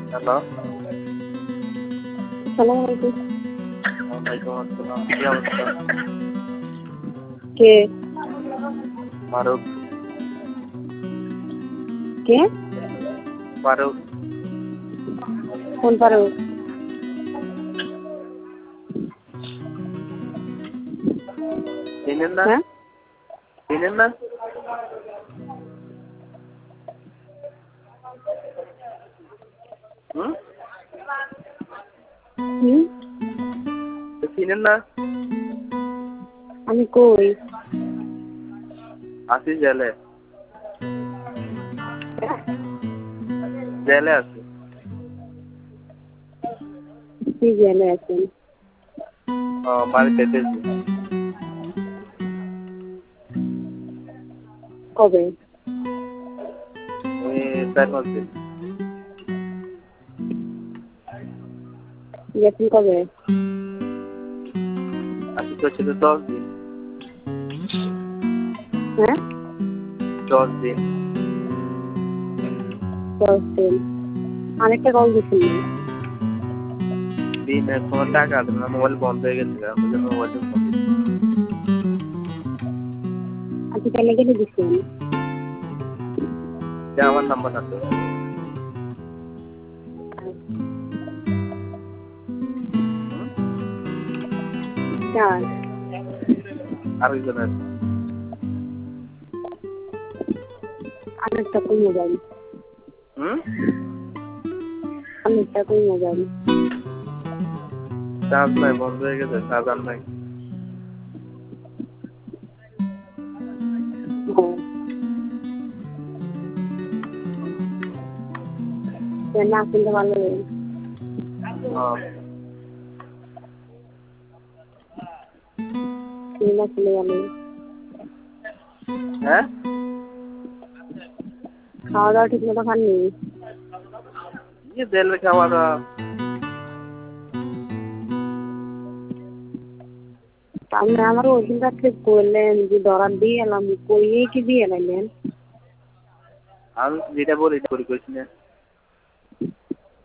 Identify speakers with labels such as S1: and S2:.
S1: Hello.
S2: আসসালামু আলাইকুম।
S1: ওয়ালাইকুম আসসালাম। কি অবস্থা?
S2: কে?
S1: ফারুক।
S2: কে?
S1: ফারুক।
S2: কোন ফারুক?
S1: চিনেন না?
S2: হ্যাঁ?
S1: চিনেন না? হুম?
S2: হুম?
S1: চিনেন না?
S2: আমি কই?
S1: আছি জেলে। জেলে আছি।
S2: কি জেলে আছেন?
S1: বাড়িতে এসেছি।
S2: কবে?
S1: এই 4-5 দিন।
S2: গেছেন কবে?
S1: আজকে তো ছিল 10 দিন।
S2: হ্যাঁ?
S1: 10 দিন।
S2: 10 দিন। আরেকটা কল দিচ্ছেন না।
S1: দিনে কোনো টাকা আছে না, মোবাইল বন্ধ হয়ে গেছে। আমি জন্য মোবাইলটা ফোন দিচ্ছি।
S2: আচ্ছা কেন কেটে দিচ্ছেন?
S1: এটা আমার নাম্বার না তো।
S2: কার?
S1: আরেকজনের।
S2: আরেকটা কোন মোবাইল?
S1: হুম?
S2: আরেকটা কোন মোবাইল?
S1: চার্জ নাই, বন্ধ হয়ে গেছে, চার্জার নাই।
S2: না শুনতে ভালো না শুনে ভালো।
S1: হ্যাঁ?
S2: খাওয়া দাওয়া ঠিক মতো খাননি?
S1: কি জেলে খাওয়া দাওয়া?
S2: আপনি আমারও ওই দিন রাত্রে করলেন যে দরার দিয়ে এলাম, কইয়ে কি দিয়ে এলাইলেন?
S1: আমি যেটা বলি এটা করি কইছি না।